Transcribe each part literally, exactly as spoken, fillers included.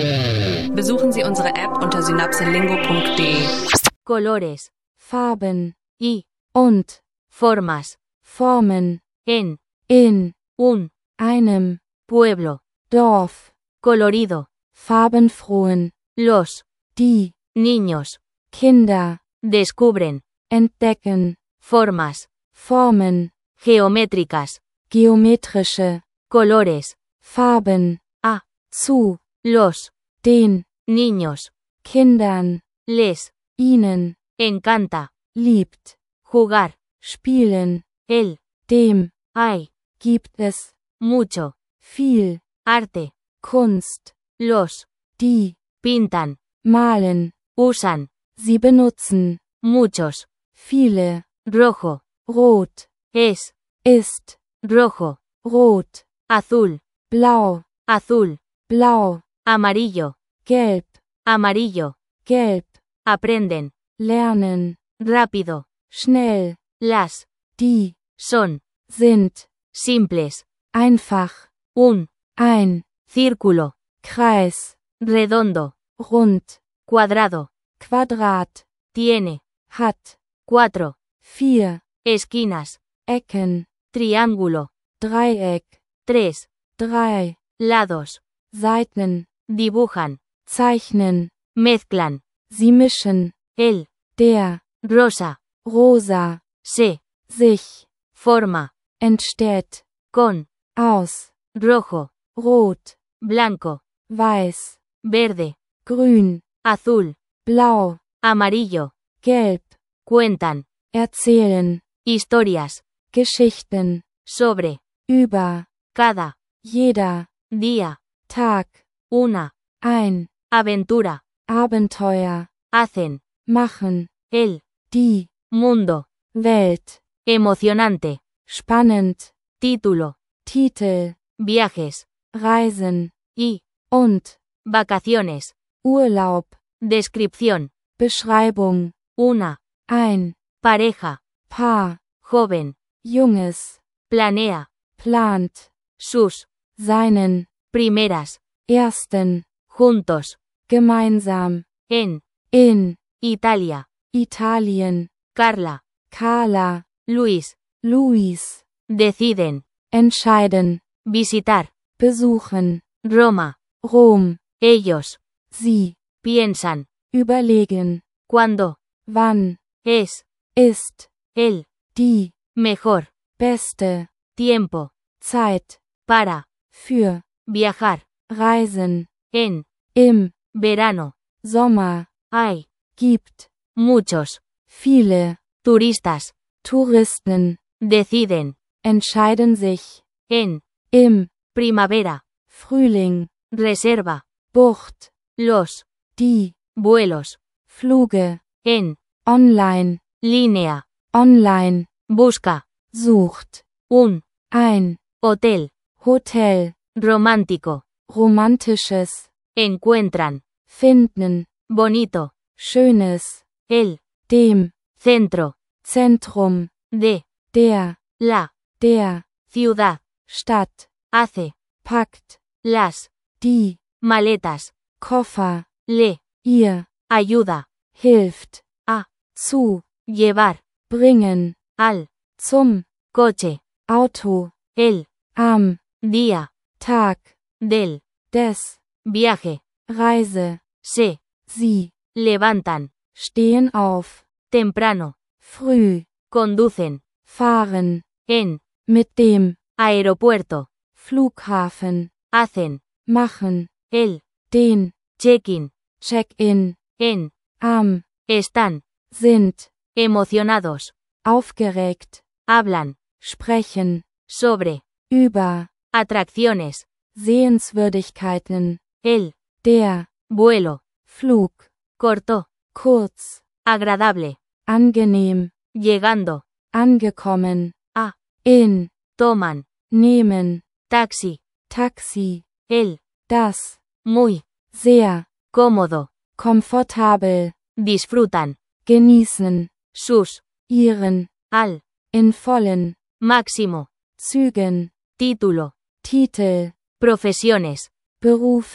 Besuchen Sie unsere App unter synapselingo punkt de. Colores, Farben y und formas, Formen en in un einem pueblo Dorf, colorido. farbenfrohen, Los die niños Kinder descubren entdecken, formas Formen, geométricas, geometrische colores, Farben, a zu los den niños Kindern, les ihnen, encanta liebt, jugar. spielen, El dem, hay gibt es, mucho viel, arte. Kunst, Los die, pintan, malen, usan sie benutzen, muchos. viele, Rojo rot, es ist, rojo. rot, Azul, blau, azul. blau, Amarillo, gelb, amarillo. gelb, Aprenden lernen, rápido. schnell, Las die, son sind, simples. einfach, Un ein, círculo Kreis, redondo, rund, cuadrado. Quadrat, Tiene hat, cuatro vier, esquinas. Ecken, Triángulo, Dreieck, tres drei, lados. Seiten, Dibujan, zeichnen, mezclan. sie mischen, El der, rosa rosa, se sich, forma entsteht, con aus, rojo, rot, blanco, weiß, verde, grün, azul, blau, amarillo. gelb, Cuentan erzählen, historias Geschichten, sobre über, cada jeder, día. Tag, Una ein, aventura. Abenteuer, Hacen machen, el die, mundo Welt, emocionante. spannend, Título, Titel, viajes Reisen, y und, vacaciones. Urlaub, Descripción, Beschreibung, una ein, pareja Paar, joven junges, planea plant, sus seinen, primeras ersten, juntos gemeinsam, en in, Italia. Italien, Carla, Carla, Luis Luis, deciden entscheiden, visitar besuchen, Roma. Rom, Ellos sie, piensan überlegen, cuándo wann, es ist, el die, mejor beste, tiempo Zeit, para für, viajar. Reisen, En im, verano Sommer, hay gibt, muchos viele, turistas. Touristen, Deciden entscheiden sich, en im, primavera. Frühling, Reserva Bucht, los die, vuelos Fluge, en online, línea. online, Busca sucht, un ein, hotel Hotel, romántico. romantisches, Encuentran finden, bonito schönes, el dem, centro Zentrum, de der, la der, ciudad. Stadt, Hace packt, las die, maletas. Koffer, Le ihr, ayuda hilft, a zu, llevar bringen, al zum, coche Auto, el am, día Tag, del des, viaje. Reise, Se sie, levantan stehen auf, temprano. früh, Conducen fahren, en mit dem, aeropuerto. Flughafen, Hacen machen, el den, check-in Check-in, en am, están sind, emocionados. aufgeregt, Hablan sprechen, sobre über, atracciones. Sehenswürdigkeiten, El der, vuelo Flug, corto, kurz, agradable. angenehm, Llegando angekommen, a in, toman nehmen, taxi. Taxi, El das, muy sehr, cómodo. komfortabel, Disfrutan genießen, sus ihren, al in vollen, máximo. Zügen, Título, Titel, profesiones. Berufe,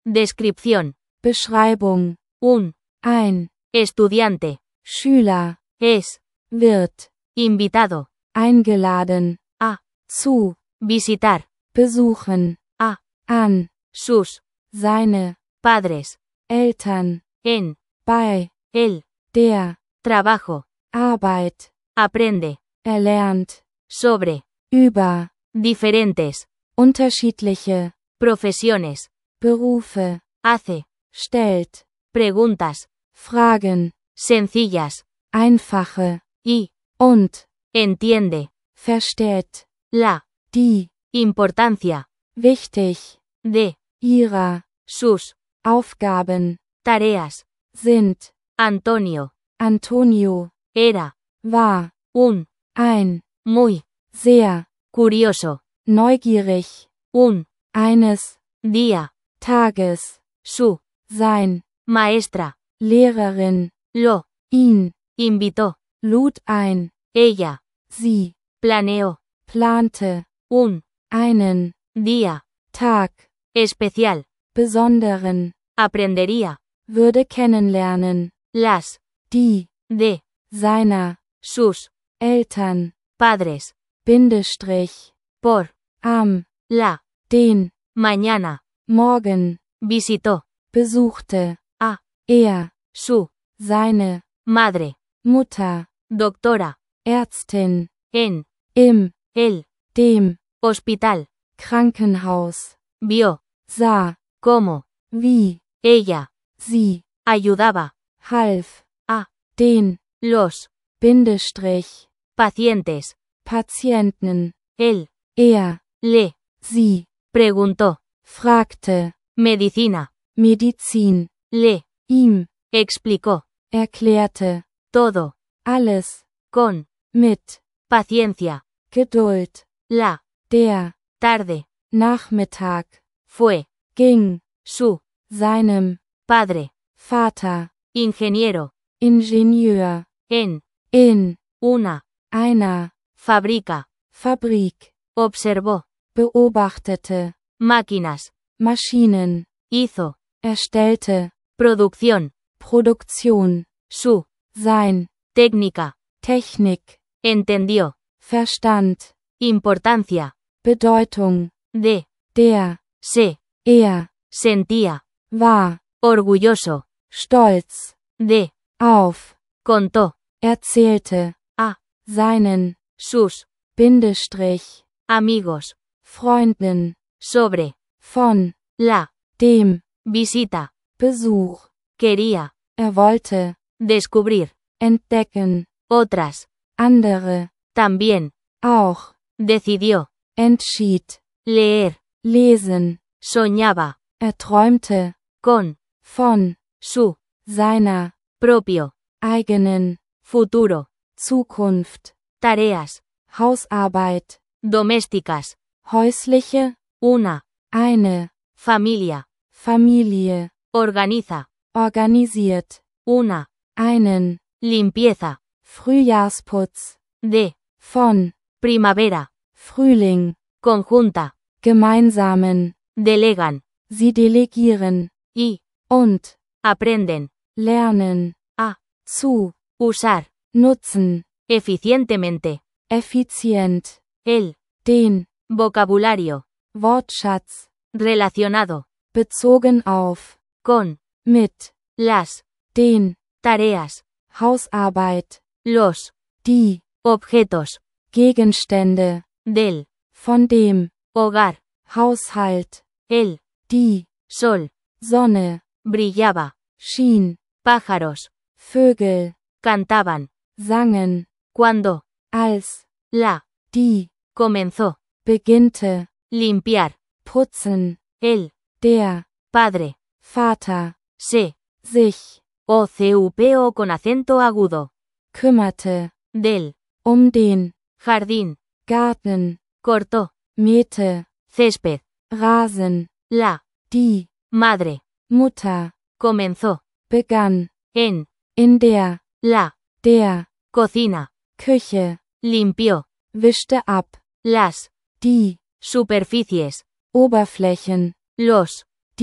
Descripción. Beschreibung, Un. ein, Estudiante. Schüler, Es. wird, Invitado. eingeladen, A. zu, Visitar. besuchen, A. an, Sus. seine, Padres. Eltern, En. bei, El. der, Trabajo. Arbeit, Aprende. erlernt, Sobre. über, Diferentes. unterschiedliche, Profesiones. Berufe, Hace. stellt, Preguntas. Fragen, Sencillas. einfache, Y. und, Entiende. versteht, La. die, Importancia. wichtig, De. ihrer, Sus. Aufgaben, Tareas. sind, Antonio. Antonio, Era. war, Un. ein, Muy. sehr, Curioso. neugierig, Un. eines, Día. Tages, Su. sein, Maestra. Lehrerin, Lo. ihn, Invitó. lud ein, Ella. sie, Planeó. plante, Un. einen, Día. Tag, Especial. besonderen, Aprendería. würde kennenlernen, Las. die, De. seiner, Sus. Eltern, Padres. Bindestrich, Por. am, La. den, Mañana. morgen, Visitó. besuchte, A. er, Su. seine, Madre. Mutter, Doctora. Ärztin, En. im, El. dem, Hospital. Krankenhaus, Vio. sah, Cómo. wie, Ella. sie, Ayudaba. half, A. den, Los. Bindestrich, Pacientes. Patienten, Él. er, Le. sie, Preguntó. fragte, Medicina. Medizin, Le. ihm, Explicó. erklärte, Todo. alles, Con. mit, Paciencia. Geduld, La. der, Tarde. Nachmittag, Fue. ging, Su. seinem, Padre. Vater, Ingeniero. Ingenieur, En. in, Una. einer, Fábrica. Fabrik, Observó. beobachtete, Máquinas. Maschinen, Hizo. erstellte, Producción. Produktion, Su. sein, Técnica. Technik, Entendió. Verstand, Importancia. Bedeutung, De. der, Se. er, Sentía. war, Orgulloso. stolz, De. auf, Contó. erzählte, A. seinen, Sus. Bindestrich, Amigos. Freunden, Sobre. von, La. dem, Visita. Besuch, Quería. er wollte, Descubrir. entdecken, Otras. andere, También. auch, Decidió. entschied, Leer. lesen, Soñaba. er träumte, Con. von, Su. seiner, Propio. eigenen, Futuro. Zukunft, Tareas. Hausarbeit, Domésticas. häusliche, Una. eine, Familia. Familie, Organiza. organisiert, Una. einen, Limpieza. Frühjahrsputz, De. von, Primavera. Frühling, Conjunta. gemeinsamen, Delegan. sie delegieren, Y. und, Aprenden. lernen, A. zu, Usar. nutzen, Eficientemente. effizient, El. den, Vocabulario. Wortschatz, Relacionado. bezogen auf, Con. mit, Las. den, Tareas. Hausarbeit, Los. die, Objetos. Gegenstände, Del. von dem, Hogar. Haushalt, El. die, Sol. Sonne, Brillaba. schien, Pájaros. Vögel, Cantaban. sangen, Cuando. als, La. die, Comenzó. beginnte, Limpiar. putzen, El. der, Padre. Vater, Se. sich, O C U P O con acento agudo. kümmerte, Del. um den, Jardín. Garten, Cortó. mähte, Césped. Rasen, La. die, Madre. Mutter, Comenzó. begann, En. in der, La. der, Cocina. Küche, Limpió. wischte ab, Las. die, Superficies. Oberflächen, Los. die,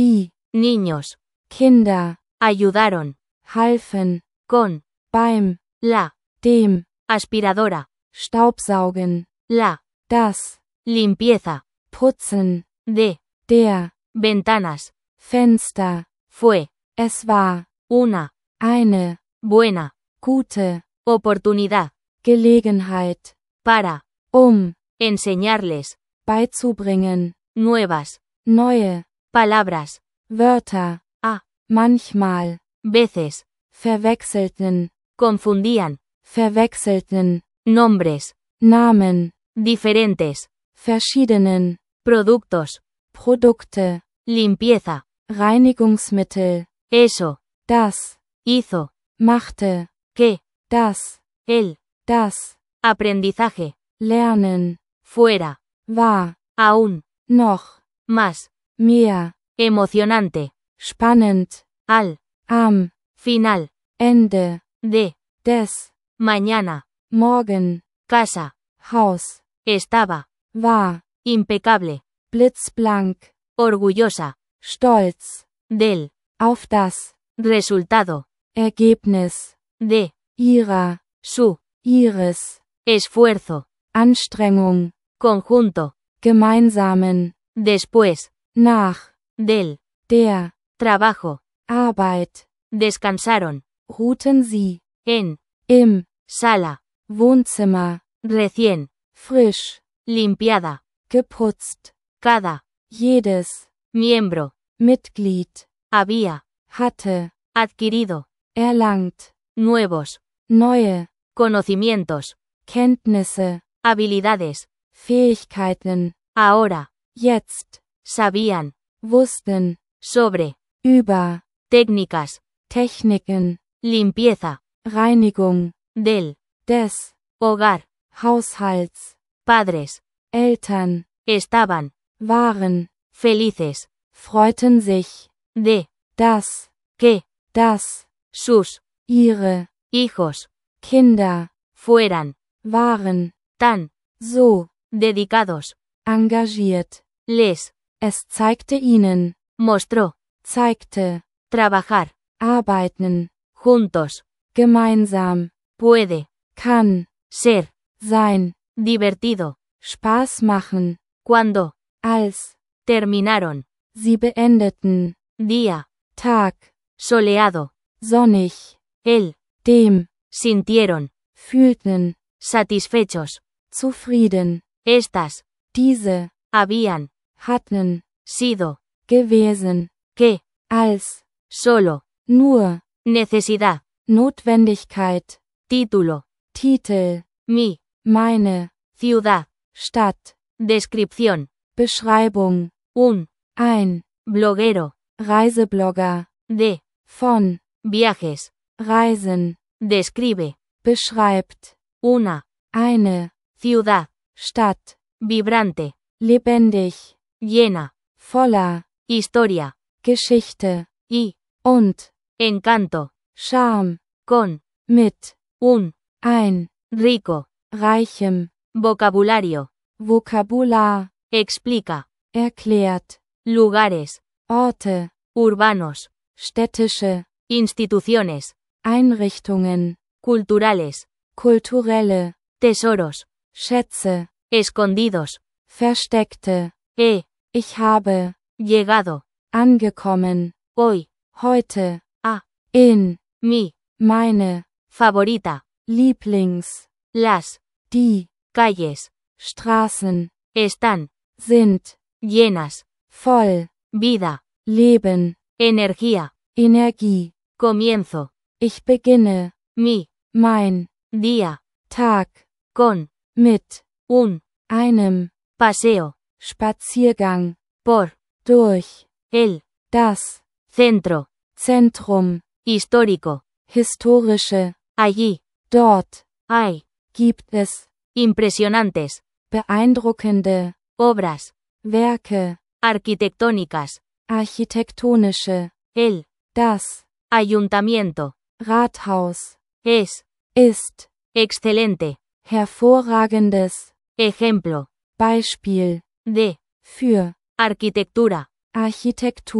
Niños. Kinder, Ayudaron. halfen, Con. beim, La. dem, Aspiradora. Staubsaugen, La. das, Limpieza. putzen, De. der, Ventanas. Fenster, Fue. es war, Una. eine, Buena. gute, Oportunidad. Gelegenheit, Para. um, Enseñarles. beizubringen, Nuevas. neue, Palabras. Wörter, A. manchmal, Veces. verwechselten, Confundían. verwechselten, Nombres. Namen, Diferentes. verschiedenen, Productos. Produkte, Limpieza. Reinigungsmittel, Eso. das, Hizo. machte, Que. das, El. das, Aprendizaje. lernen, Fuera. war, Aún. noch, Más. mehr, Emocionante. spannend, Al. am, Final. Ende, De. des, Mañana. morgen, Casa. Haus, Estaba. war, Impecable. blitzblank, Orgullosa. stolz, Del. auf das, Resultado. Ergebnis, De. ihrer, Su. ihres, Esfuerzo. Anstrengung, Conjunto. gemeinsamen, Después. nach, Del. der, Trabajo. Arbeit, Descansaron. ruhten sie, En. im, Sala. Wohnzimmer, Recién. frisch, Limpiada. geputzt, Cada. jedes, Miembro. Mitglied, Había. hatte, Adquirido. erlangt, Nuevos. neue, Conocimientos. Kenntnisse, Habilidades. Fähigkeiten, Ahora. jetzt, Sabían. wussten, Sobre. über, Técnicas. Techniken, Limpieza. Reinigung, Del. des, Hogar. Haushalts, Padres. Eltern, Estaban. waren, Felices. freuten sich, De. das, Que. das, Sus. ihre, Hijos. Kinder, Fueran. waren, Tan. so, Dedicados. engagiert, Les. es zeigte ihnen, Mostró. zeigte, Trabajar. arbeiten, Juntos. gemeinsam, Puede. kann, Ser. sein, Divertido. Spaß machen, Cuando. als, Terminaron. sie beendeten, Día. Tag, Soleado. sonnig, Él. dem, Sintieron. fühlten, Satisfechos. zufrieden, Estas. diese, Habían. hatten, Sido. gewesen, Que. als, Solo. nur, Necesidad. Notwendigkeit, Título. Titel, Mi. meine, Ciudad. Stadt, Descripción. Beschreibung, Un. ein, Bloguero. Reiseblogger, De. von, Viajes. Reisen, Describe. beschreibt, Una. eine, Ciudad. Stadt, Vibrante. lebendig, Llena. voller, Historia. Geschichte, Y. und, Encanto. Charme, Con. mit, Un. ein, Rico. reichem, Vocabulario. Vokabular, Explica. erklärt, Lugares. Orte, Urbanos. städtische, Instituciones. Einrichtungen, Culturales. kulturelle, Tesoros. Schätze, Escondidos. versteckte, He. ich habe, Llegado. angekommen, Hoy. heute, A. in, Mi. meine, Favorita. Lieblings, Las. die, Calles. Straßen, Están. sind, Llenas. voll, Vida. Leben, Energía. Energie, Comienzo. ich beginne, Mi. mein, Día. Tag, Con. mit, Un. einem, Paseo. Spaziergang, Por. durch, El. das, Centro. Zentrum, Histórico. historische, Allí. dort, Hay. gibt es, Impresionantes. beeindruckende, Obras. Werke, Arquitectónicas. architektonische, El. das, Ayuntamiento. Rathaus, Es. ist, Excelente. hervorragendes, Ejemplo. Beispiel, De. für, Arquitectura. Architektur,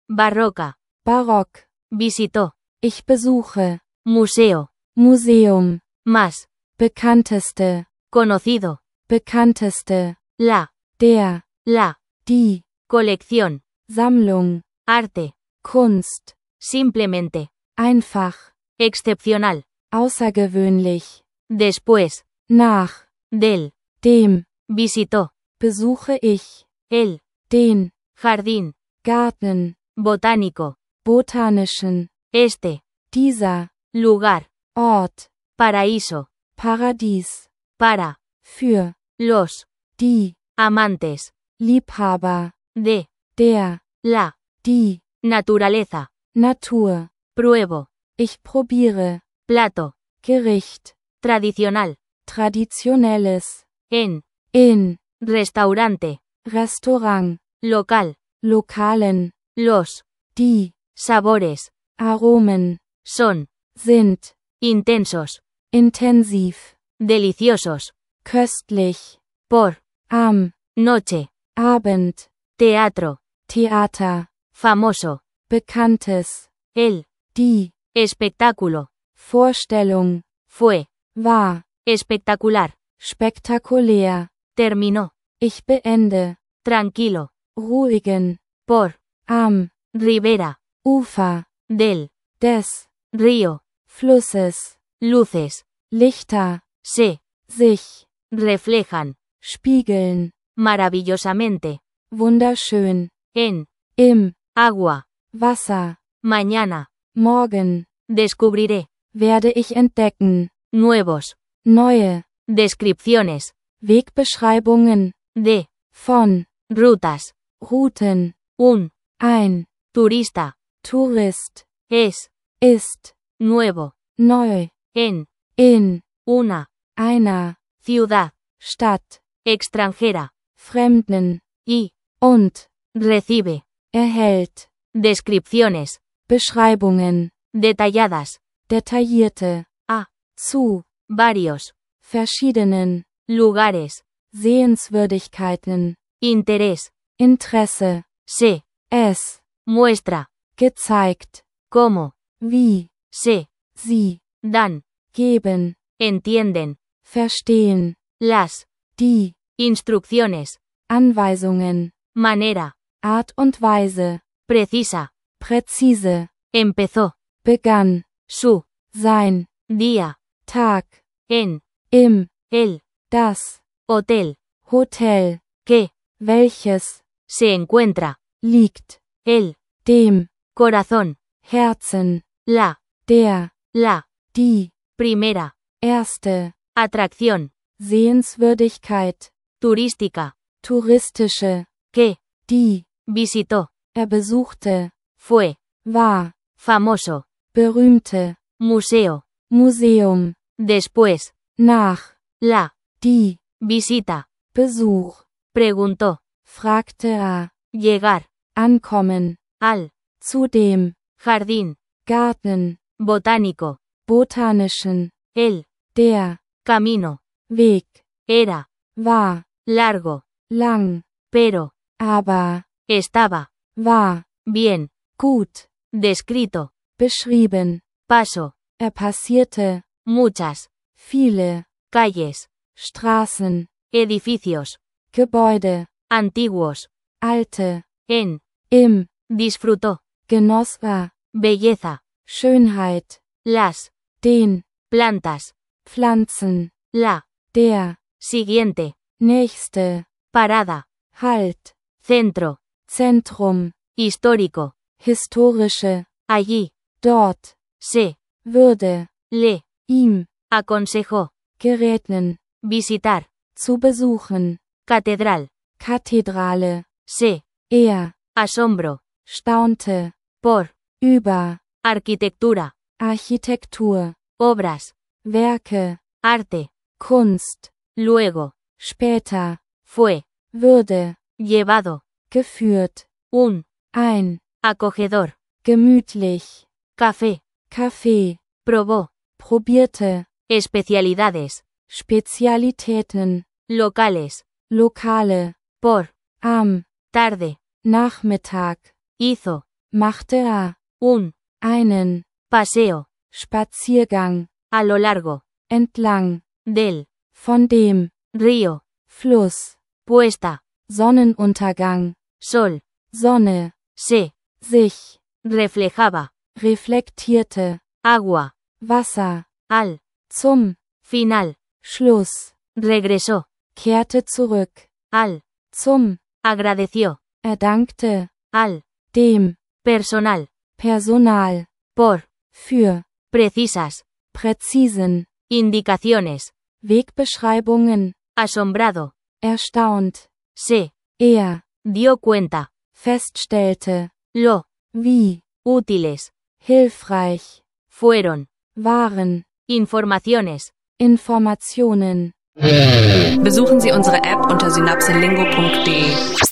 Barroca. Barock. Visitó. Ich besuche. Museo. Museum. Más. Bekannteste. Conocido. Bekannteste. La. Der. La. Die. Colección. Sammlung. Arte. Kunst. Simplemente. Einfach. Excepcional. Außergewöhnlich. Después. Nach. Del. Dem. Visitó. Besuche ich. El. Den. Jardín. Garten. Botánico. Botanischen. Este. Dieser. Lugar. Ort. Paraíso. Paradies. Para. Für. Los. Die. Amantes. Liebhaber. De. Der. La. Die. Naturaleza. Natur. Pruebo. Ich probiere. Plato. Gericht. Tradicional. Traditionelles. En. In. Restaurante. Restaurant. Local. Lokalen. Los. Die. Sabores. Aromen. Son. Sind. Intensos. Intensiv. Deliciosos. Köstlich. Por. Am. Noche. Abend. Teatro. Theater. Famoso. Bekanntes. El. Die. Espectáculo. Vorstellung. Fue. War. Espectacular. Spektakulär. Terminó. Ich beende. Tranquilo. Ruhigen. Por. Am. Ribera. Ufer. Del. Des. Río. Flusses. Luces. Lichter. Se. Sich. Reflejan. Spiegeln. Maravillosamente. Wunderschön. En. Im. Agua. Wasser. Mañana. Morgen. Descubriré. Werde ich entdecken. Nuevos. Neue. Descripciones. Wegbeschreibungen. De. Von. Rutas. Routen. Un. Ein. Turista. Tourist. Es. Ist. Nuevo. Neu. En. In. Una. Einer. Ciudad. Stadt. Extranjera. Fremden. Y. Und. Recibe. Erhält. Descripciones. Beschreibungen. Detalladas. Detaillierte. A. Zu. Varios. Verschiedenen. Lugares. Sehenswürdigkeiten. Interés. Interesse. Se. Es. Muestra. Gezeigt. Cómo. Wie. Se. Sie. Dan. Geben. Entienden. Verstehen. Las. Die. Instrucciones. Anweisungen. Manera. Art und Weise. Precisa. Präzise. Empezó. Begann. Su. Sein. Día. Tag. En. Im. El. Das. Hotel. Hotel. Que. Welches. Se encuentra. Liegt. El. Dem. Corazón. Herzen. La. Der. La. Die. Primera. Erste. Atracción. Sehenswürdigkeit. Turística. Touristische. Que. Die. Visitó. Er besuchte. Fue. War. Famoso. Berühmte. Museo. Museum. Después. Nach. La. Die. Visita. Besuch. Preguntó. Fragte er. Llegar. Ankommen. Al. Zu dem. Jardín. Garten. Botánico. Botanischen. El. Der. Camino. Weg. Era. War. Largo. Lang. Pero. Aber. Estaba. War. Bien. Gut. Descrito. Beschrieben. Paso. Er passierte. Muchas. Viele. Calles. Straßen. Edificios. Gebäude. Antiguos. Alte. En. Im. Disfrutó. Genoss er. Belleza. Schönheit. Las. Den. Plantas. Pflanzen. La. Der. Siguiente. Nächste. Parada. Halt. Centro. Zentrum. Histórico. Historische. Allí. Dort. Se. Würde. Le. Ihm. Aconsejó. Geräten. Visitar. Zu besuchen. Catedral. Kathedrale. Se. Er. Asombro. Staunte. Por. Über. Arquitectura. Architektur. Obras. Werke. Arte. Kunst. Luego. Später. Fue. Würde. Llevado. Geführt. Un. Ein. Acogedor. Gemütlich. Café. Kaffee. Probó. Probierte. Especialidades. Spezialitäten. Locales. Lokale. Por. Am. Tarde. Nachmittag. Hizo. machte er un einen paseo Spaziergang a lo largo entlang del von dem río, Fluss, puesta, Sonnenuntergang, sol, Sonne, se, sich, reflejaba, reflektierte, agua, Wasser, al zum final, Schluss, regresó, kehrte zurück, al zum, agradeció, er dankte, al dem, personal, Personal, por für, precisas präzisen, indicaciones, Wegbeschreibungen, asombrado, erstaunt, se er, dio cuenta, feststellte, lo wie, útiles hilfreich, fueron waren, informaciones. Informationen. Besuchen Sie unsere App unter synapselingo punkt de.